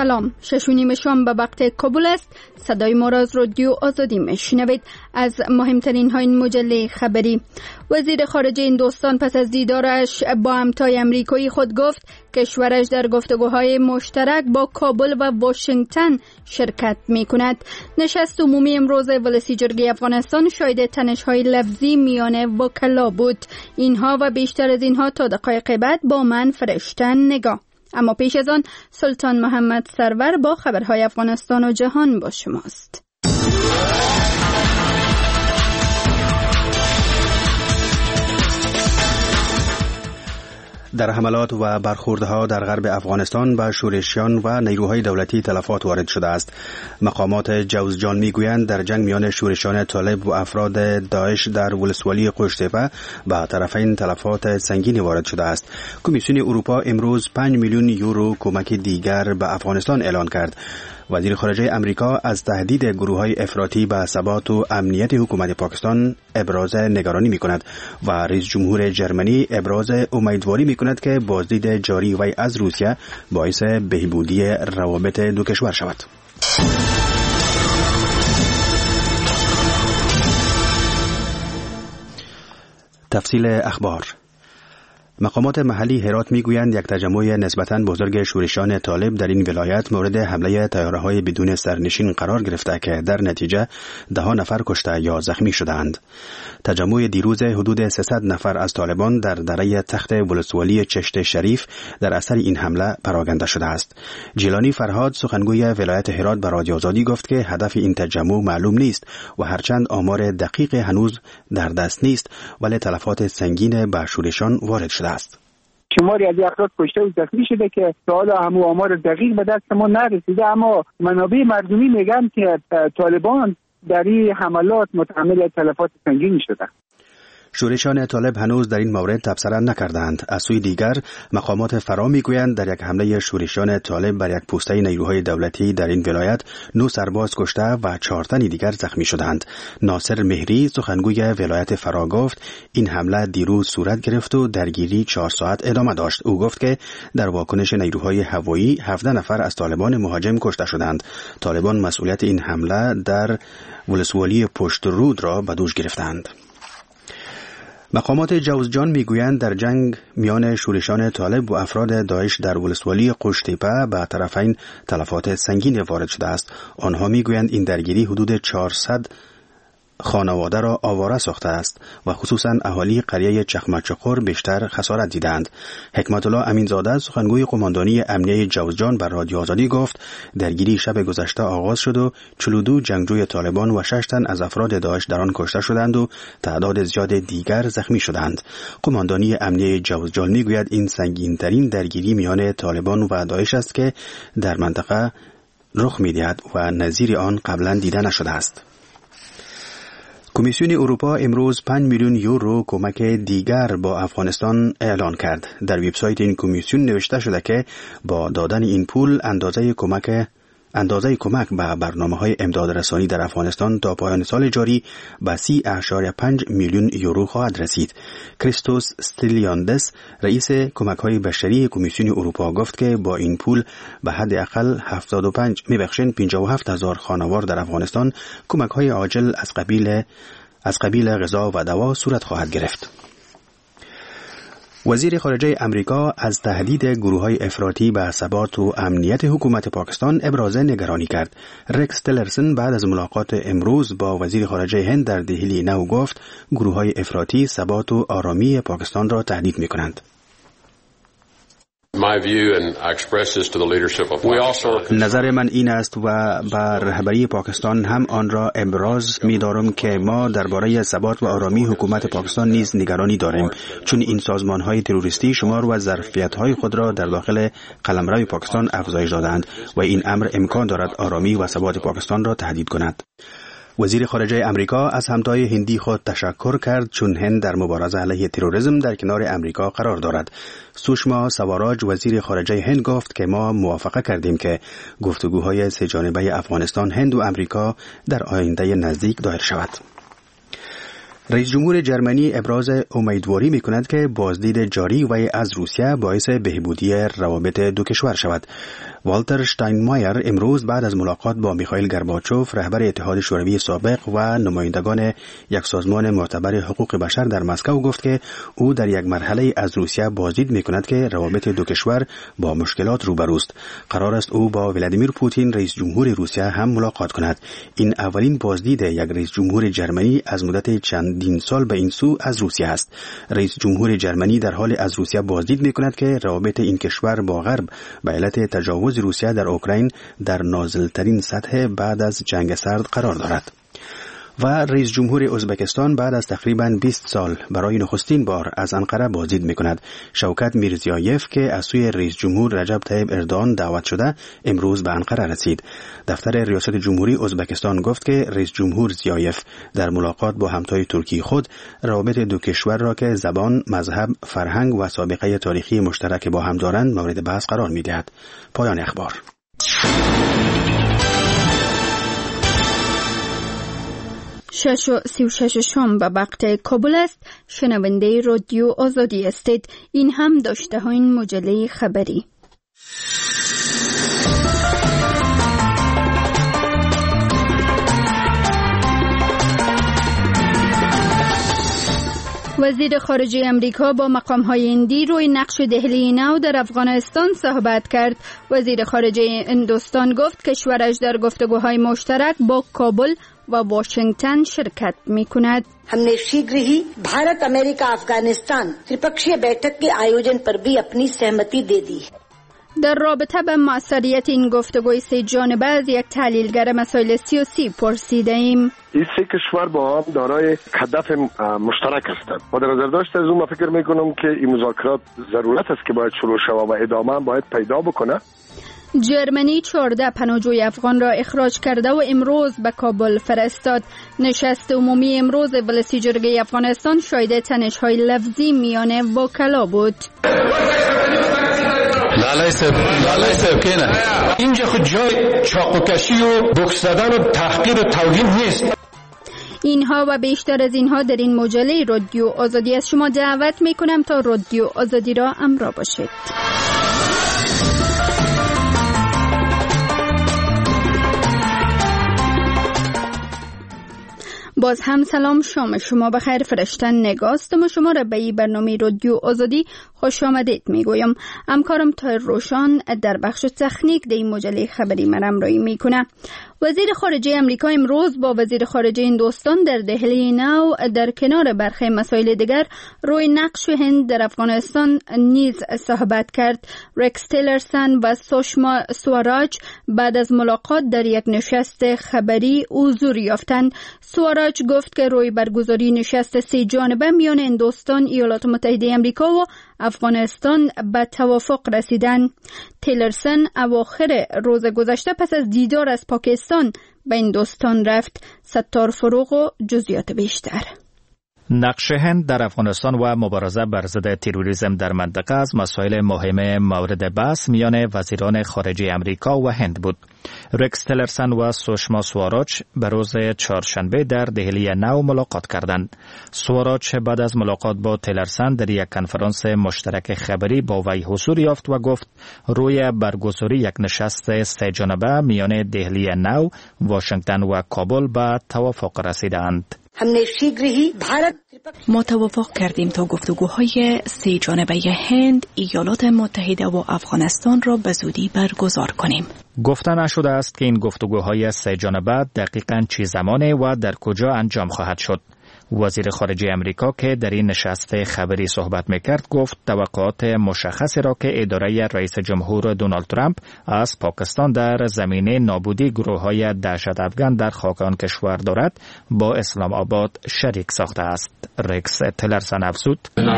سلام، 6:30 شام به وقت کابل است. صدای ما را از رادیو آزادی میشنوید. از مهمترین های این مجله خبری: وزیر خارجه هندوستان پس از دیدارش با همتای امریکایی خود گفت کشورش در گفتگوهای مشترک با کابل و واشنگتن شرکت می کند. نشست عمومی امروز ولسی جرگه افغانستان شاهد تنش‌های لفظی میان وکلا بود. اینها و بیشتر از اینها تا دقایق بعد با من فرشتن نگاه. اما پیش از آن سلطان محمد سرور با خبرهای افغانستان و جهان با شماست. در حملات و برخوردها در غرب افغانستان به شورشیان و نیروهای دولتی تلفات وارد شده است. مقامات جوزجان میگویند در جنگ میان شورشیان طالب و افراد داعش در ولسوالی قشتیپه به طرفین تلفات سنگینی وارد شده است. کمیسیون اروپا امروز 5 میلیون یورو کمک دیگر به افغانستان اعلان کرد. وزیر خارجه امریکا از تهدید گروه‌های افراطی به ثبات و امنیت حکومت پاکستان ابراز نگرانی می‌کند و رئیس جمهور جرمنی ابراز امیدواری می‌کند که بازدید جاری وی از روسیه باعث بهبودی روابط دو کشور شود. تفصیل اخبار: مقامات محلی هرات میگویند یک تجمع نسبتاً بزرگ شورشیان طالب در این ولایت مورد حمله طیاره‌های بدون سرنشین قرار گرفته که در نتیجه 10 نفر کشته یا زخمی شدند. تجمع دیروز حدود 300 نفر از طالبان در دره تخت ولسوالی چشت شریف در اثر این حمله پراکنده شده است. جیلانی فرهاد سخنگوی ولایت هرات به رادیو آزادی گفت که هدف این تجمع معلوم نیست و هرچند آمار دقیق هنوز در دست نیست ولی تلفات سنگین به شورشیان وارد شده است. شماری از افراد کشته و زخمی شده که تا حالا همو آمار دقیق به دست ما نرسیده، اما منابع مردمی میگن که طالبان در این حملات متحمل تلفات سنگینی شده. شورشیان طالب هنوز در این مورد تبصره نکردند. از سوی دیگر مقامات فرا میگویند در یک حمله شورشیان طالب بر یک پوسته نیروهای دولتی در این ولایت 9 سرباز کشته و 4 تن دیگر زخمی شدند. ناصر مهری سخنگوی ولایت فرا گفت این حمله دیروز صورت گرفت و درگیری 4 ساعت ادامه داشت. او گفت که در واکنش نیروهای هوایی 17 نفر از طالبان مهاجم کشته شدند. طالبان مسئولیت این حمله در ولسوالی پشت رود را به دوش گرفتند. مقامات جوزجان میگویند در جنگ میان شورشیان طالب و افراد داعش در ولسوالی قشتیپه به طرفین تلفات سنگین وارد شده است. آنها میگویند این درگیری حدود 400 خانواده را آواره ساخته است و خصوصا اهالی قریه چخمچقر بیشتر خسارت دیدند. حکمت الله امینزاده سخنگوی قماندانی امنیه جوزجان بر رادیو آزادی گفت درگیری شب گذشته آغاز شد و 42 جنگجوی طالبان و 6 تن از افراد داعش در آن کشته شدند و تعداد زیاد دیگر زخمی شدند. قماندانی امنیه جوزجان میگوید این سنگین‌ترین درگیری میان طالبان و داعش است که در منطقه رخ می‌دهد و نظیر آن قبلا دیده نشده است. کمیسیون اروپا امروز 5 میلیون یورو کمک دیگر با افغانستان اعلان کرد. در وبسایت این کمیسیون نوشته شده که با دادن این پول اندازه کمک به برنامه‌های امداد رسانی در افغانستان تا پایان سال جاری به 30.5 میلیون یورو خواهد رسید. کریستوس استیلیاندس رئیس کمک‌های بشری کمیسیون اروپا گفت که با این پول به حد اقل 57,000 خانوار در افغانستان کمک‌های عاجل از قبیل غذا و دوا صورت خواهد گرفت. وزیر خارجه امریکا از تهدید گروه‌های افراطی به ثبات و امنیت حکومت پاکستان ابراز نگرانی کرد. رکس تلرسن بعد از ملاقات امروز با وزیر خارجه هند در دهلی نو گفت گروه‌های افراطی ثبات و آرامی پاکستان را تهدید می‌کنند. نظر من این است و بر رهبری پاکستان هم آن را ابراز می دارم که ما درباره ثبات و آرامی حکومت پاکستان نیز نگرانی داریم، چون این سازمان‌های تروریستی شمار و ظرفیت‌های خود را در داخل قلمرو پاکستان افزایش دادند و این امر امکان دارد آرامی و ثبات پاکستان را تهدید کند. وزیر خارجه امریکا از همتای هندی خود تشکر کرد چون هند در مبارزه علیه تروریسم در کنار امریکا قرار دارد. سوشما سواراج وزیر خارجه هند گفت که ما موافقه کردیم که گفتگوهای سه‌جانبه افغانستان، هند و امریکا در آینده نزدیک دایر شود. رئیس جمهور جرمنی ابراز امیدواری می‌کند که بازدید جاری وی از روسیه باعث بهبودی روابط دو کشور شود. والتر شتاینمایر امروز بعد از ملاقات با میخائیل گورباچوف رهبر اتحاد شوروی سابق و نمایندگان یک سازمان معتبر حقوق بشر در مسکو گفت که او در یک مرحله از روسیه بازدید می‌کند که روابط دو کشور با مشکلات روبروست. قرار است او با ولادیمیر پوتین رئیس جمهور روسیه هم ملاقات کند. این اولین بازدید یک رئیس جمهور جرمنی از مدت چندین سال به این سو از روسیه است. رئیس جمهور جرمنی در حال از روسیه بازدید می‌کند که روابط این کشور با غرب به علت تجاوز روسیه در اوکراین در نازل‌ترین سطح بعد از جنگ سرد قرار دارد. و رئیس جمهور ازبکستان بعد از تقریباً 20 سال برای نخستین بار از انقره بازدید می‌کند. شوکت میرزیایف که از سوی رئیس جمهور رجب طیب اردوغان دعوت شده امروز به انقره رسید. دفتر ریاست جمهوری ازبکستان گفت که رئیس جمهور زیایف در ملاقات با همتای ترکی خود روابط دو کشور را که زبان، مذهب، فرهنگ و سابقه تاریخی مشترک با هم دارند مورد بحث قرار می‌دهد. پایان اخبار. 6:36 به وقت کابل است. شنونده رادیو آزادی استید. این هم داشته های این مجله خبری. وزیر خارجه امریکا با مقام‌های هندی روی نقش دهلی نو در افغانستان صحبت کرد. وزیر خارجه هندوستان گفت کشورش در گفتگوهای مشترک با کابل و واشنگتن شرکت می‌کند. हमने शीघ्र ही भारत अमेरिका अफगानिस्तान त्रिपक्षीय बैठक के आयोजन पर भी अपनी सहमति दे दी. در رابطه به موثریت این گفتگوی سه جانبه از یک تحلیلگر مسائل سیاسی پرسیده‌ایم. این سه کشور با هم دارای هدف مشترک هستند و در نظر داشته از اون من فکر میکنم که این مذاکرات ضرورت است که باید شروع شود و ادامه باید پیدا بکنه. جرمنی 14 پناهجوی افغان را اخراج کرده و امروز به کابل فرستاد. نشست عمومی امروز ولسی جرگه افغانستان شاهد تنش‌های لفظی میان وکلا بود. لالای صاحب کنه اینجا خود جای چاقوکشی و بوکس زدن و تحقیر و توهین نیست. اینها و بیشتر از اینها در این مجله رادیو آزادی از شما دعوت میکنم تا رادیو آزادی را همراه باشید. باز هم سلام، شام شما بخیر. فرشتن نگاستم و شما را به این برنامه رادیو آزادی خوش آمدید میگویم. همکارم تایر روشان در بخش تکنیک در این مجله خبری من همراهی میکنه. وزیر خارجه امریکا امروز با وزیر خارجه هندوستان در دهلی نو در کنار برخی مسائل دیگر روی نقش هند در افغانستان نیز صحبت کرد. رکس تیلرسن و سوشما سواراج بعد از ملاقات در یک نشست خبری حضور یافتند. سواراج گفت که روی برگزاری نشست سه جانبه میان هندوستان، ایالات متحده آمریکا و افغانستان به توافق رسیدند. تیلرسن اواخر روز گذشته پس از دیدار از پاکستان به هندوستان رفت. ستار فروغ و جزئیات بیشتر. نقش هند در افغانستان و مبارزه بر ضد تروریسم در منطقه از مسائل مهم مورد بحث میان وزیران خارجه امریکا و هند بود. رکس تیلرسن و سوشما سواراج به روز چهارشنبه در دهلی نو ملاقات کردند. سواراج بعد از ملاقات با تیلرسن در یک کنفرانس مشترک خبری با وی حضور یافت و گفت روی برگزاری یک نشست سه جانبه میان دهلی نو، واشنگتن و کابل به توافق رسیدند. ما توافق کردیم تا گفتگوهای سه جانبه هند، ایالات متحده و افغانستان را به زودی برگزار کنیم. گفته نشده است که این گفتگوهای سه جانبه دقیقاً چه زمانه و در کجا انجام خواهد شد. وزیر خارجه امریکا که در این نشست خبری صحبت میکرد گفت توقعات مشخصی را که اداره رئیس جمهور دونالد ترامپ از پاکستان در زمینه نابودی گروه‌های دهشت افغان در خاک آن کشور دارد با اسلام آباد شریک ساخته است. رکس تیلرسن افزود: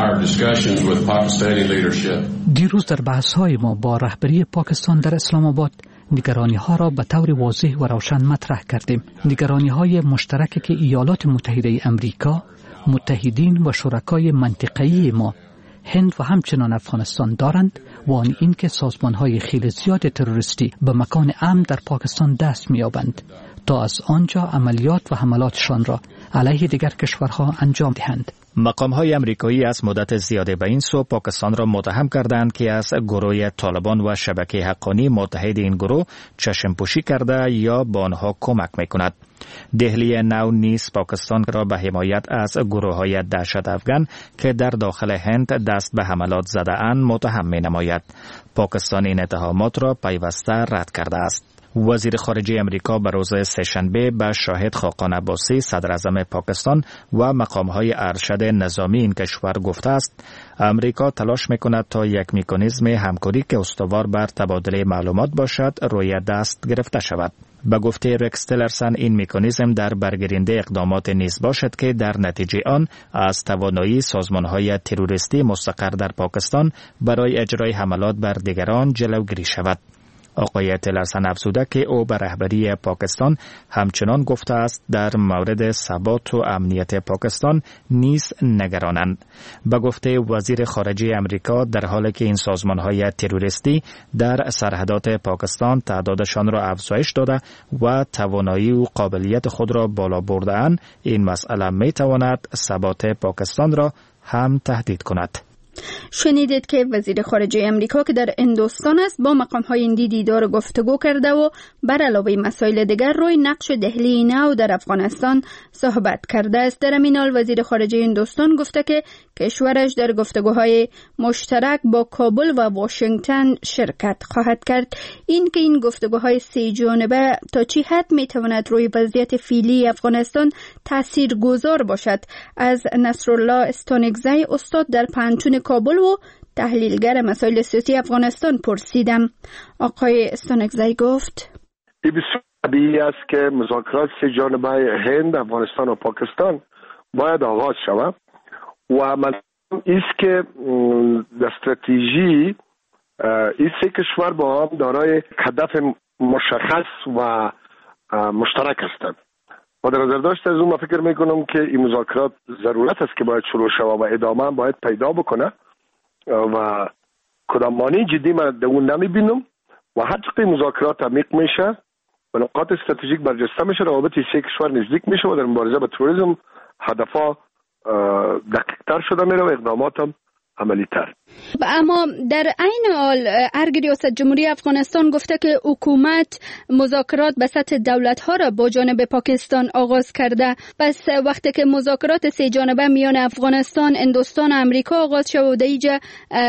دیروز در بحث‌های ما با رهبری پاکستان در اسلام آباد نگرانی‌ها را به طور واضح و روشن مطرح کردیم. نگرانی‌های مشترکی که ایالات متحده امریکا، متحدین و شرکای منطقه‌ای ما، هند و همچنان افغانستان دارند و آن این که سازمان‌های خیلی زیاد تروریستی به مکان امن در پاکستان دست می‌یابند تا از آنجا عملیات و حملاتشان را علیه دیگر کشورها انجام دهند. مقام‌های آمریکایی از مدت زیادی به این سو پاکستان را متهم کردند که از گروه طالبان و شبکه حقانی متحد این گروه چشم‌پوشی کرده یا به آنها کمک می‌کند. دهلی نو نیز پاکستان را به حمایت از گروه‌های دهشت افغان که در داخل هند دست به حملات زده‌اند متهم می‌نماید. پاکستان این اتهامات را پیوسته رد کرده است. وزیر خارجه امریکا به روز سه‌شنبه به شاهد خاقان عباسی صدر اعظم پاکستان و مقام‌های ارشد نظامی این کشور گفته است امریکا تلاش می‌کند تا یک مکانیزم همکاری که استوار بر تبادل معلومات باشد روی دست گرفته شود. به گفته رکس تیلرسن این مکانیزم در برگیرنده اقدامات نیز باشد که در نتیجه آن از توانایی سازمان‌های تروریستی مستقر در پاکستان برای اجرای حملات بر دیگران جلوگیری شود. آقای تیلرسن افزوده که او به رهبری پاکستان همچنان گفته است در مورد ثبات و امنیت پاکستان نیز نگرانند. به گفته وزیر خارجه امریکا در حالی که این سازمان‌های تروریستی در سرحدات پاکستان تعدادشان را افزایش داده و توانایی و قابلیت خود را بالا برده‌اند، این مسئله می‌تواند ثبات پاکستان را هم تهدید کند. شنیدید که وزیر خارجه امریکا که در هندوستان است با مقام‌های هندی دیدار و گفتگو کرده و بر علاوه مسائل دیگر روی نقش دهلی نو در افغانستان صحبت کرده است. در این حال وزیر خارجه هندوستان گفته که کشورش در گفتگوهای مشترک با کابل و واشنگتن شرکت خواهد کرد. این گفتگوهای سه جانبه تا چه حد میتواند روی وضعیت فعلی افغانستان تاثیرگذار باشد؟ از نصرالله استانکزی استاد در پانتون کابل و تحلیلگر مسائل سیاسی افغانستان پرسیدم. آقای استانکزی گفت این بسیار طبیعی است که مذاکرات سه جانبه هند، افغانستان و پاکستان باید آغاز شود و من است که استراتژی این سه کشور با هم دارای هدف مشخص و مشترک هستند و در نظر داشته از اون من فکر میکنم که این مذاکرات ضرورت است که باید شروع شود و ادامه باید پیدا بکنه و کدام مانع جدی من در اون نمیبینم و هر چقدر مذاکرات عمیق میشه و نقاط استراتژیک برجسته میشه روابط سه کشور نزدیک میشه و در مبارزه با تروریسم هدفها دقیق‌تر شده میره و اقدامات هم عملی‌تر. اما در عین حال ارگ ریاست جمهوری افغانستان گفته که حکومت مذاکرات به سطح دولت‌ها را با جانب پاکستان آغاز کرده. پس وقتی که مذاکرات سه جانبه میان افغانستان، هندوستان و امریکا آغاز شد و دیگه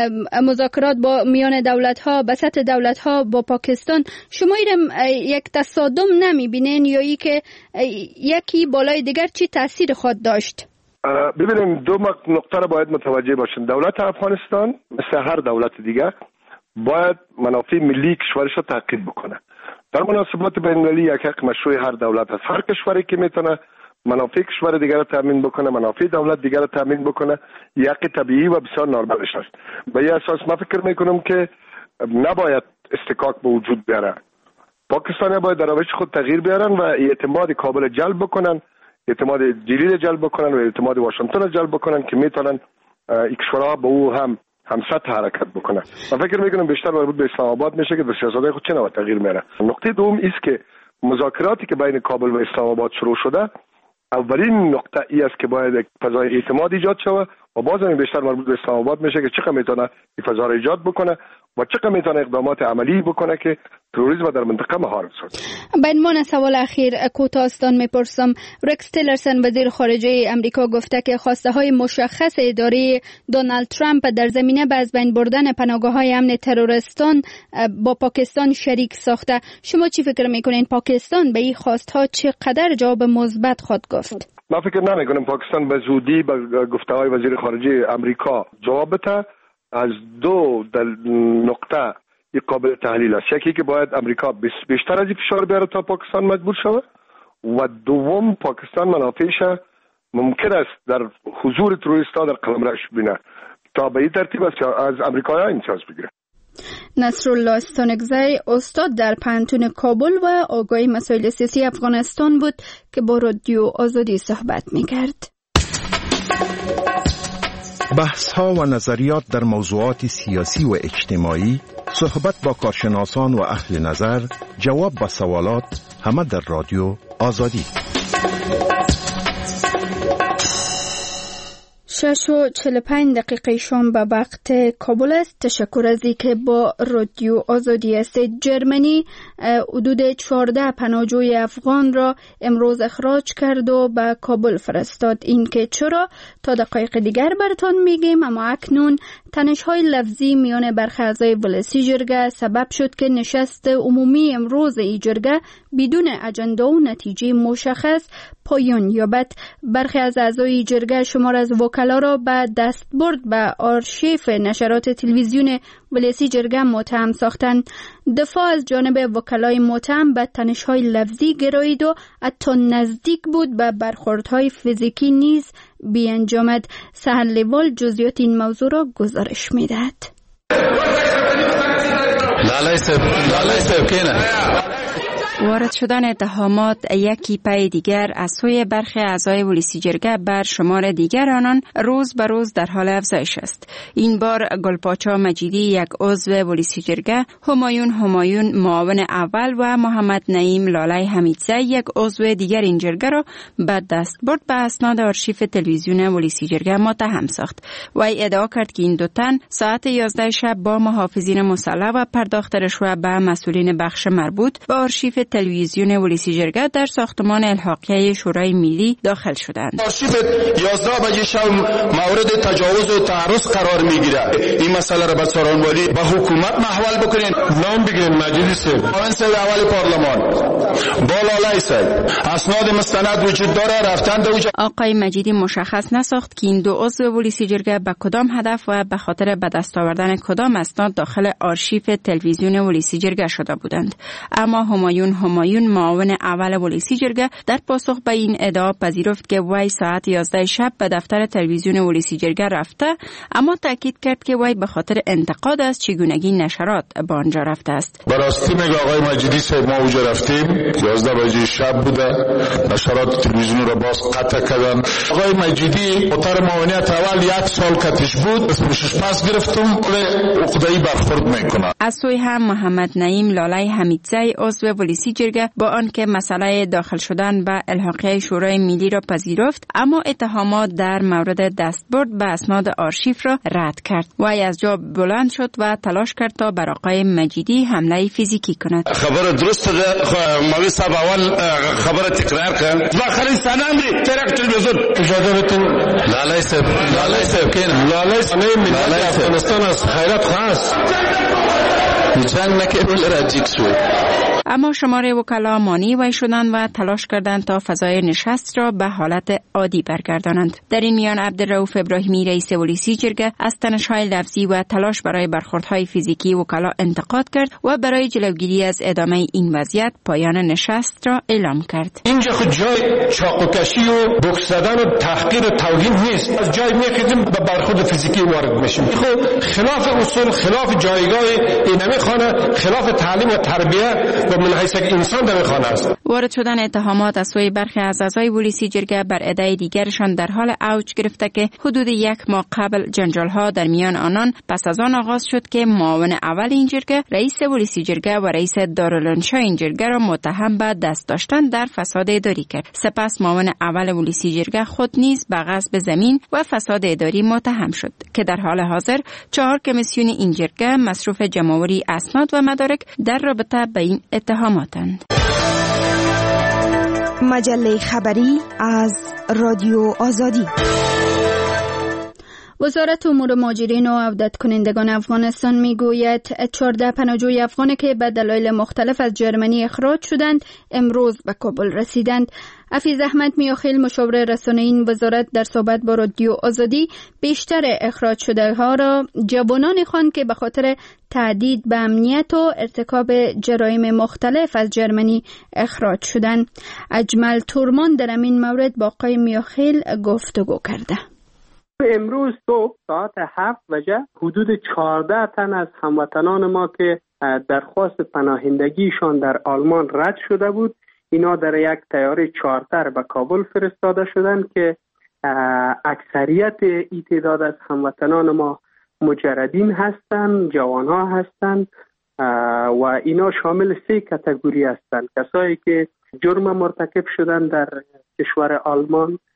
مذاکرات با میان دولت‌ها به سطح دولت‌ها با پاکستان، شما ایرم یک تصادم نمی‌بینین یا ای که یکی بالای دیگر چی تاثیر خود داشت؟ ببینیم دو نقطه را باید متوجه باشیم. دولت افغانستان مثل هر دولت دیگر باید منافع ملی کشورش را تعقیب بکنه. در مناسبات بین‌المللی یک حق مشروع هر دولت است. هر کشوری که میتونه منافع کشور دیگر را تامین بکنه، منافع دولت دیگر را تامین بکنه، یک طبیعی و بسیار نرمالش است. به این اساس من فکر میکنم که نباید استکاک به وجود بیاره. پاکستان باید در روش خود تغییر بیارن و اعتماد کابل جلب بکنن، اعتماد جلیل جلب بکنن و اعتماد واشنگتن جلب بکنن که میتونن این کشورها با او هم سطح حرکت بکنن. من فکر میکنم بیشتر مربوط به اسلام آباد میشه که در سیاست‌های خود چه نوع تغییر میاره. نقطه دوم است که مذاکراتی که بین کابل و اسلام آباد شروع شده، اولین نقطه ای است که باید یک فضای اعتماد ایجاد شود و باز هم بیشتر مربوط به اسلام آباد میشه که چقدر میتونه این فضا را ایجاد بکنه و چقدر میتونه اقدامات عملی بکنه که تروریسم در منطقه مهار شد. به عنوان سوال اخیر کوتاه‌استان میپرسم، رکس تیلرسن وزیر خارجه امریکا گفته که خواسته های مشخص اداره دونالد ترامپ در زمینه به از بین بردن پناهگاه‌های امن تروریستان با پاکستان شریک ساخته. شما چی فکر میکنین پاکستان به این خواست‌ها چقدر جواب مثبت خود گفت؟ من فکر نمیکنم پاکستان به زودی به گفته‌های وزیر خارجه امریکا جواب بده. از دو نقطه یک قابل تحلیل است. یکی که باید امریکا بیشتر از این فشار بیاره تا پاکستان مجبور شود و دوم پاکستان منافعش ممکن است در حضور تروریست‌ها در قلمروش بینه تا به این ترتیب از امریکا امتیاز بگیره. نصرالله استانکزی استاد در پانتون کابل و آگاهی مسائل سیاسی افغانستان بود که با رادیو آزادی صحبت می‌کرد. بحث‌ها و نظریات در موضوعات سیاسی و اجتماعی، صحبت با کارشناسان و اهل نظر، جواب به سوالات، همه در رادیو آزادی. 6:45 شام به وقت کابل است. تشکر از اینکه با رادیو آزادی است. جرمنی حدود 14 پناهجوی افغان را امروز اخراج کرد و به کابل فرستاد. این که چرا تا دقایق دیگر براتون میگیم، اما اکنون تنش‌های لفظی میان برخی اعضای ولسی جرگه سبب شد که نشست عمومی امروز این جرگه بدون اجنده و نتیجه مشخص پایان یابد. برخی از اعضای جرگه شمار از وکلا را به دستبرد به آرشیو نشرات تلویزیون ولسی جرگه متهم ساختند. دفاع از جانب وکلای متهم به تنش‌های لفظی گرایید و حتی نزدیک بود به برخوردهای فیزیکی نیز بیانجامد. سحر لیوال جزئیات این موضوع را گزارش می‌دهد. وارد شدن اتهامات یکی پی دیگر از سوی برخی اعضای ولسی جرگه بر شمار دیگر آنان روز به روز در حال افزایش است. این بار گلپاچا مجیدی یک عضو ولسی جرگه، همایون معاون اول و محمد نعیم لاله حمیدزی یک عضو دیگر این جرگه را به دستبرد به اسناد آرشیو تلویزیون ولسی جرگه متهم ساخت. وی ادعا کرد که این دو تن ساعت 11 شب با محافظین مسلح و پرداخت رشوه به مسئولین بخش مربوط به آرشیو تلویزیون ولسی جرگه در ساختمان الحاقیه شورای ملی داخل شدند. آرشیو 11 بجه شب مورد تجاوز و تعرض قرار میگیره. این مسئله را به سارانوالی به حکومت محول بکنین. نام بگیرین مجیدی صاحب، معاون صاحب اول پارلمان، بالاله صاحب، اسناد مستند وجود داره رفتن دوجا. آقای مجیدی مشخص نساخت که این دو عضو ولسی جرگه به کدام هدف و به خاطر به دست آوردن کدام اسناد داخل آرشیو تلویزیون ولسی جرگه شده بودند. اما همایون معاون اول ولسی جرگه در پاسخ به این ادعا پذیرفت که وی ساعت 11 شب به دفتر تلویزیون ولسی جرگه رفته، اما تاکید کرد که وی به خاطر انتقاد از چگونگی نشرات به آنجا رفته است. براستی میگه آقای مجیدی صاحب ما اونجا رفتیم 11 بجه شب بوده، نشرات تلویزیون را باز قطع کردن. آقای مجیدی مطر معاونیت اول 1 سال کتش بود، اسمش پس گرفتم ولی عقده‌ای برخورد میکنه. از سوی هم محمد نعیم لاله حمیدزی عضو ولسی جرگه با آنکه مسئله داخل شدن به الحاقیه شورای ملی را پذیرفت، اما اتهامات در مورد دستبرد به اسناد آرشیو را رد کرد. وی از جا بلند شد و تلاش کرد تا بر آقای مجیدی حمله فیزیکی کند. خبر درست مولوی صاحب اول خبر تکرار کرد. و خلی سنامری ترک تلویزیون اجازه بتون. لاله صاحب کین لاله ملت افغانستان از خیرات خاص جنگ نکرد راجیک شد. اما شمار وکلا مانی وی شدند و تلاش کردند تا فضای نشست را به حالت عادی برگردانند. در این میان عبدالرؤوف ابراهیمی رئیس ولسی جرگه از تنش‌های لفظی و تلاش برای برخوردهای فیزیکی وکلا انتقاد کرد و برای جلوگیری از ادامه این وضعیت پایان نشست را اعلام کرد. اینجا خود جای چاقوکشی و بوکس زدن و تحقیر و توهین نیست. از جای می‌خوایم به برخورد فیزیکی وارد بشیم. خود خلاف اصول، خلاف جایگاه اینمی خانه، خلاف تعلیم و تربیت و من حیث یک انسان در خانه است. وارد شدن اتهامات از سوی برخی از اعضای ولسی جرگه بر ادعای دیگرشان در حال اوج گرفته که حدود 1 ماه قبل جنجال‌ها در میان آنان پس از آن آغاز شد که معاون اول این جرگه، رئیس ولسی جرگه و رئیس دارالانشا این جرگه را متهم به دست داشتن در فساد اداری کرد. سپس معاون اول ولسی جرگه خود نیز به غصب زمین و فساد اداری متهم شد که در حال حاضر 4 کمیسیون این جرگه مصروف جمع‌آوری اسناد و مدارک در رابطه با این اتهاماتند. مجله خبری از رادیو آزادی. وزارت امور مهاجرین و عودت کنندگان افغانستان میگوید 14 پناهجوی افغانی که به دلایل مختلف از جرمنی اخراج شدند امروز به کابل رسیدند. حفیظ احمد میاخیل مشاور رسانه‌ای این وزارت در صحبت با رادیو آزادی بیشتر اخراج شده ها را جوانانی خواند که به خاطر تهدید به امنیت و ارتکاب جرایم مختلف از جرمنی اخراج شدند. اجمل تورمان در این مورد با آقای میاخیل گفتگو کرده. امروز صبح ساعت 7 بجه حدود 14 تن از هموطنان ما که درخواست پناهندگیشان در آلمان رد شده بود، اینا در یک طیاره چارتر به کابل فرستاده شدند که اکثریت این تعداد از هموطنان ما مجردین هستند، جوانها هستند و اینا شامل 3 کاتگوری هستند: کسایی که جرم مرتکب شدن در کشور آلمان،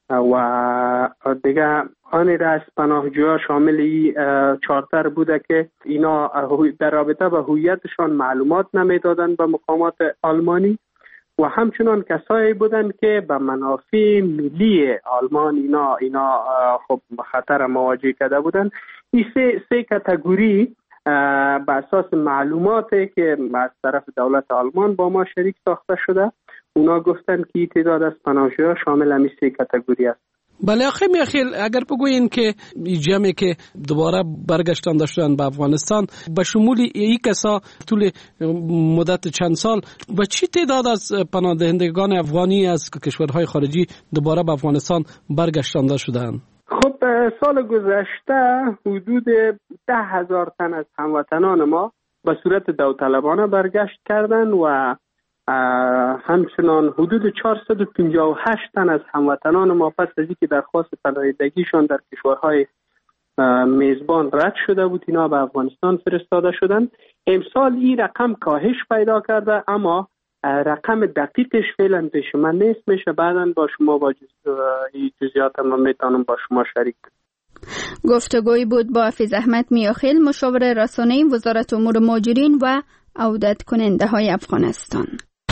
و دیگه آن را از پناهجوها شامل چارتر بوده که اینا در رابطه به هویتشان معلومات نمیدادند به مقامات آلمانی و همچنان کسایی بودند که به منافع ملی آلمان اینا خب خطر مواجه کرده بودند. این سه کاتگوری به اساس معلوماتی که از طرف دولت آلمان با ما شریک ساخته شده، اونا گفتن که تعداد از پناهجوها شامل همین سه کاتگوری است. بله آقای میاخیل، اگر بگوین که جمعی که دوباره برگشتن داشتن به افغانستان به شمول این کسا طول مدت چند سال به چی تعداد از پناهندگان افغانی از کشورهای خارجی دوباره به افغانستان برگشتن شدند؟ خب سال گذشته حدود 10,000 تن از هموطنان ما به صورت داوطلبانه برگشت کردند و همچنان حدود 458 تن از هموطنان ما پس از اینکه درخواست پناهندگیشان در کشورهای میزبان رد شده بود اینا به افغانستان فرستاده شدند. امسال این رقم کاهش پیدا کرده، اما رقم دقیقش فعلا پیش من نیست. میشه بعداً با شما با جزئیات ما میتونم با شما شریک کنم. گفتگوی بود با حافظ احمد میاخیل، مشاور رسانه‌ای وزارت امور مهاجرین و عودت کننده های افغانستان.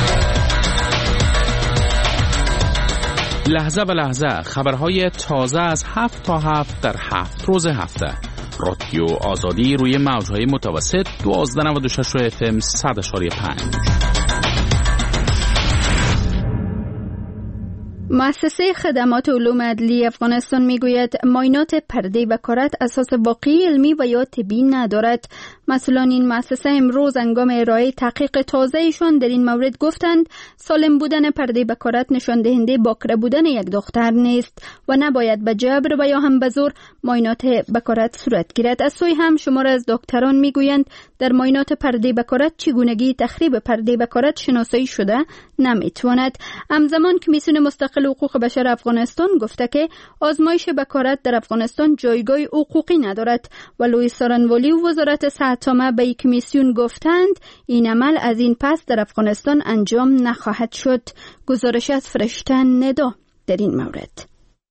لحظه به لحظه خبرهای تازه از 7 تا 7 در 7 روز هفته. رادیو آزادی روی موجهای متوسط 1296 FM 100.5. مؤسسه خدمات علوم عدلی افغانستان میگوید معاینات پرده بکارت اساس واقعی علمی و یا طبی ندارد. مسئولان این مؤسسه امروز هنگام ارائه تحقیق تازه‌شان در این مورد گفتند سالم بودن پرده بکارت نشان دهنده باکره بودن یک دختر نیست و نباید به جبر و یا هم به زور معاینات بکارت صورت گیرد. از سوی هم شمار از دکتران میگویند در معاینات پرده بکارت چگونگی تخریب پرده بکارت شناسایی شده نمیتواند. همزمان کمیسیون مستقل حقوق بشر افغانستان گفته که آزمایش بکارت در افغانستان جایگاه حقوقی ندارد و لوی سارنوالی و وزارت صحت به این کمیسیون گفتند این عمل از این پس در افغانستان انجام نخواهد شد. گزارش از فرشته ندا در این مورد.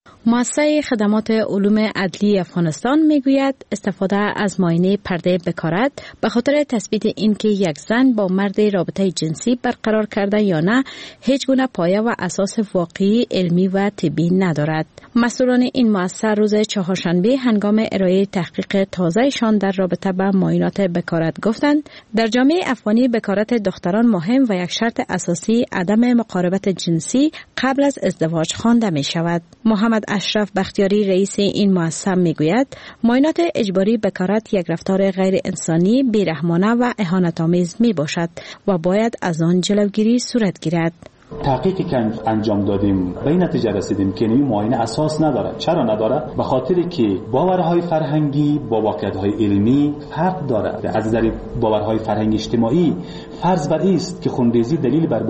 مؤسسه خدمات علوم عدلی افغانستان میگوید استفاده از معاینه پرده بکارت به خاطر تثبیت اینکه یک زن با مرد رابطه جنسی برقرار کرده یا نه هیچ گونه پایه و اساس واقعی علمی و طبی ندارد. مسئولان این مؤسسه روز چهارشنبه هنگام ارائه تحقیق تازه‌شان در رابطه با معاینات بکارت گفتند در جامعه افغانی بکارت دختران مهم و یک شرط اساسی عدم مقاربت جنسی قبل از ازدواج خوانده می شود. محمد اشرف بختیاری رئیس این مؤسسه میگوید معاینات اجباری بکارت یک رفتار غیر انسانی، بیرحمانه و اهانت‌آمیز می باشد و باید از آن جلوگیری صورت گیرد. تحقیقی که انجام دادیم به این نتیجه رسیدیم که این معاینه اساس نداره. چرا نداره؟ به خاطری که باورهای فرهنگی با واقعیت‌های علمی فرق داره. از نظر باورهای فرهنگی اجتماعی فرض بر است که خونریزی دلیل بر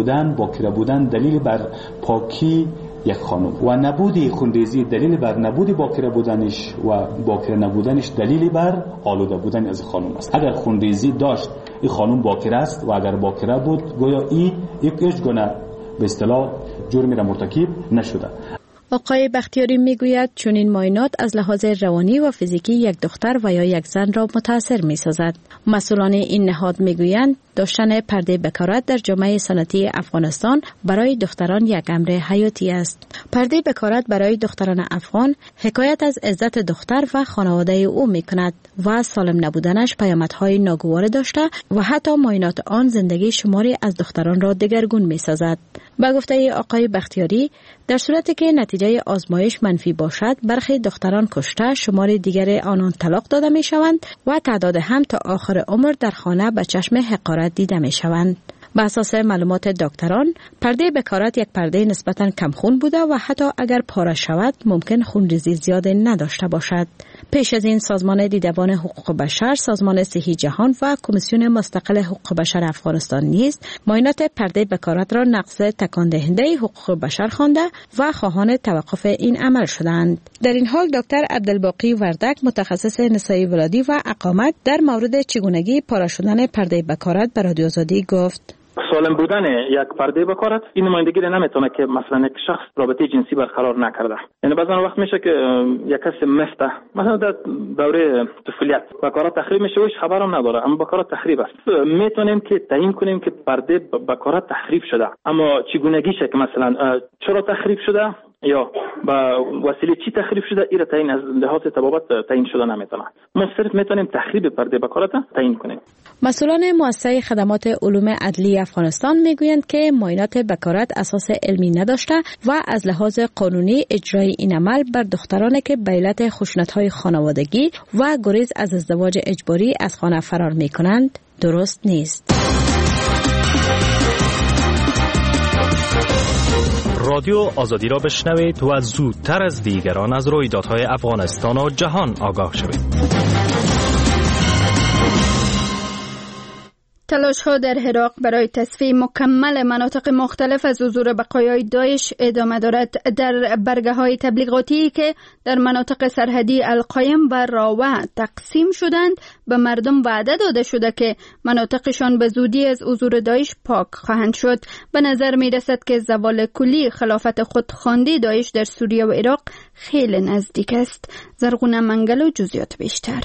باکره بودن دلیل بر پاکی یک خانم و نبودی خونریزی دلیل بر نبودی باکره بودنش و باکره نبودنش دلیلی بر آلوده بودن از خانم است. اگر خونریزی داشت این خانم باکره است و اگر باکره بود گویا این یک گونه به اصطلاح جرمی را مرتکب نشده. آقای بختیاری میگوید چون این معاینات از لحاظ روانی و فیزیکی یک دختر و یا یک زن را متاثر می‌سازد. مسئولان این نهاد میگویند داشتن پرده بکارت در جامعه سنتی افغانستان برای دختران یک امر حیاتی است. پرده بکارت برای دختران افغان حکایت از عزت دختر و خانواده او می‌کند و سالم نبودنش پیامدهای ناگوار داشته و حتی معاینات آن زندگی شماری از دختران را دگرگون می‌سازد. به گفته آقای بختیاری در صورتی که نتیجه آزمایش منفی باشد برخی دختران کشته، شمار دیگر آنان طلاق داده می‌شوند و تعداد هم تا آخر عمر در خانه به چشم حقارت دیده می‌شوند. بر اساس معلومات دکتران پرده بکارت یک پرده نسبتاً کمخون بوده و حتی اگر پاره شود ممکن خونریزی زیاد نداشته باشد. پیش از این سازمان دیدبان حقوق بشر، سازمان صحی جهان و کمیسیون مستقل حقوق بشر افغانستان نیز معاینات پرده بکارت را نقض تکان دهنده حقوق بشر خوانده و خواهان توقف این عمل شدند. در این حال دکتر عبدالباقی وردک متخصص نسای ولادی و اقامت در مورد چگونگی پاره شدن پرده بکارت به رادیو آزادی گفت: سالم بودن یک پرده بکارد، این نمایندگی نمیتونه که مثلا یک شخص رابطه جنسی برقرار نکرده. یعنی بعضا وقت میشه که یک کسی مفته مثلا در دوره طفولیت بکارت تخریب میشه و هیچ خبر هم نداره، اما بکارت تخریب است. میتونیم که تعیین کنیم که پرده بکارت تخریب شده، اما چگونگیشه که مثلا چرا تخریب شده یا با وسیله چی تخریب شده، این تعیین از لحاظ طبابت تعیین شده نمیتونه. ما صرف میتونیم تخریب پرده بکارت تعیین کنیم. مسئولان مؤسسه خدمات علوم عدلی افغانستان میگویند که معاینات بکارت اساس علمی نداشته و از لحاظ قانونی اجرای این عمل بر دخترانی که به علت خشونت‌های خانوادگی و گریز از ازدواج اجباری از خانه فرار میکنند درست نیست. رادیو آزادی را بشنوید و زودتر از دیگران از رویدادهای افغانستان و جهان آگاه شوید. تلاش‌ها در عراق برای تصفیه مکمل مناطق مختلف از حضور بقایای داعش ادامه دارد. در برگه‌های تبلیغاتی که در مناطق سرحدی القایم و راوه تقسیم شدند، به مردم وعده داده شده که مناطقشان به زودی از حضور داعش پاک خواهند شد. به نظر می‌رسد که زوال کلی خلافت خودخوانده داعش در سوریه و عراق خیلی نزدیک است. زرغونه منگل و جزئیات بیشتر.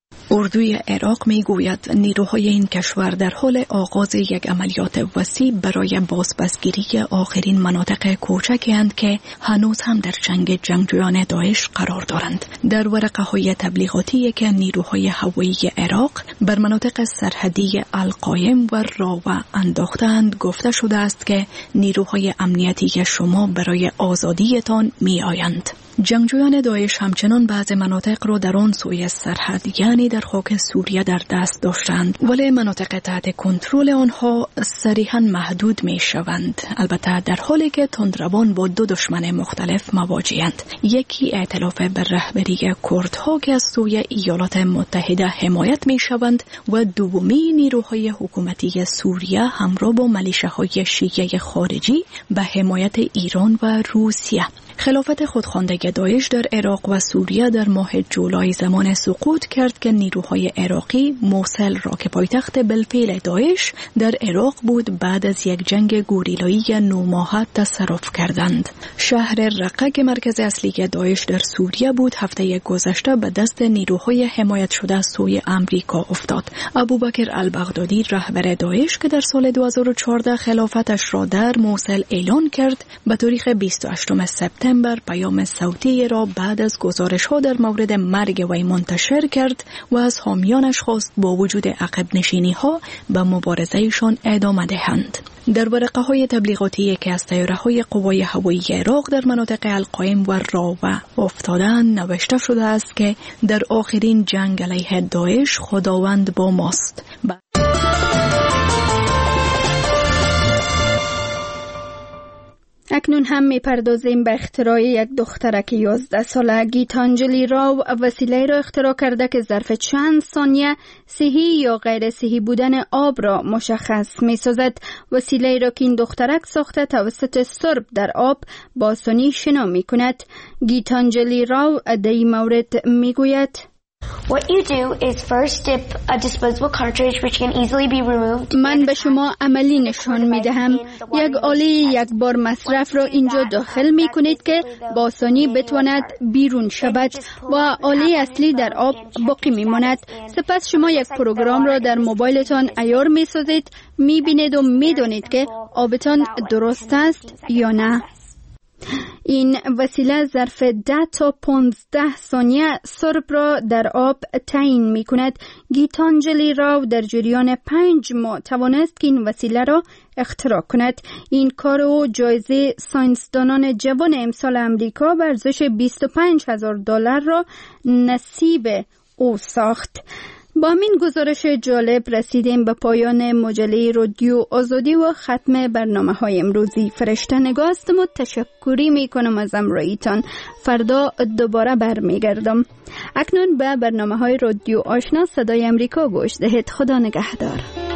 اردوی عراق میگوید نیروهای این کشور در حال آغاز یک عملیات وسیع برای بازپسگیری آخرین مناطق کوچکی اند که هنوز هم در چنگ جنگجویان داعش قرار دارند. در ورقه‌های تبلیغاتی که نیروهای هوایی عراق بر مناطق سرحدی القایم و راوه انداختند گفته شده است که نیروهای امنیتی شما برای آزادیتان میآیند. جنگجویان داعش همچنان بعض مناطق را در آن سوی سرحد یعنی در خاک سوریه در دست داشتند، ولی مناطق تحت کنترل آنها صریحاً محدود می شوند. البته در حالی که تندروان با دو دشمن مختلف مواجهند. یکی ائتلاف بر رهبری کردها که از سوی ایالات متحده حمایت می شوند و دومی نیروهای حکومتی سوریه همراه با ملیشه‌های شیعه خارجی به حمایت ایران و روسیه. خلافت خودخوانده داعش در عراق و سوریه در ماه جولای زمان سقوط کرد که نیروهای عراقی موصل را که پایتخت بالفعل داعش در عراق بود بعد از یک جنگ گوریلایی 9 ماهه تصرف کردند. شهر رقه که مرکز اصلی داعش در سوریه بود هفته گذشته به دست نیروهای حمایت شده از سوی امریکا افتاد. ابوبکر البغدادی رهبر داعش که در سال 2014 خلافتش را در موصل اعلان کرد به تاریخ 28 سپتامبر پیام صوتی را بعد از گزارش‌ها در مورد مرگ وی منتشر کرد و از حامیانش خواست با وجود عقب نشینی‌ها به مبارزه‌شان ادامه دهند. در ورقه‌های تبلیغاتی که از طیاره‌های قوای هوایی عراق در مناطق القایم و راوه افتادند نوشته شده است که در آخرین جنگ علیه داعش خداوند با ماست. اکنون هم میپردازیم به اختراع یک دخترک 11 ساله. گیتانجلی راو وسیله را اختراع کرده که ظرف چند ثانیه صحی یا غیر صحی بودن آب را مشخص می‌سازد. وسیله را که این دخترک ساخته توسط سرب در آب با آسانی شنا می‌کند. گیتانجلی راو در این مورد میگوید What you do is first dip a disposable cartridge which can easily be removed. من به شما عملی نشان می دهم. یک آله یک بار مصرف را اینجا داخل می کنید که با آسانی بتواند بیرون شود و آله اصلی در آب باقی می ماند. سپس شما یک پروگرام را در موبایلتان عیار می سازید، می بینید و می دانید که آبتان درست است یا نه. این وسیله ظرف 10 تا 15 ثانیه سرب را در آب تعیین می کند. گیتانجلی راو در جریان 5 ماه توانست که این وسیله را اختراع کند. این کار او جایزه ساینسدانان جوان امسال امریکا به ارزش $25,000 را نصیب او ساخت. با این گزارش جالب رسیدیم به پایان مجله رادیو آزادی و ختم برنامه‌های امروزی. فرشته نگاه هستم و تشکری میکنم از همراهیتان. فردا دوباره برمیگردم. اکنون به برنامه‌های رادیو آشنا صدای امریکا گوش دهید. خدا نگهدار.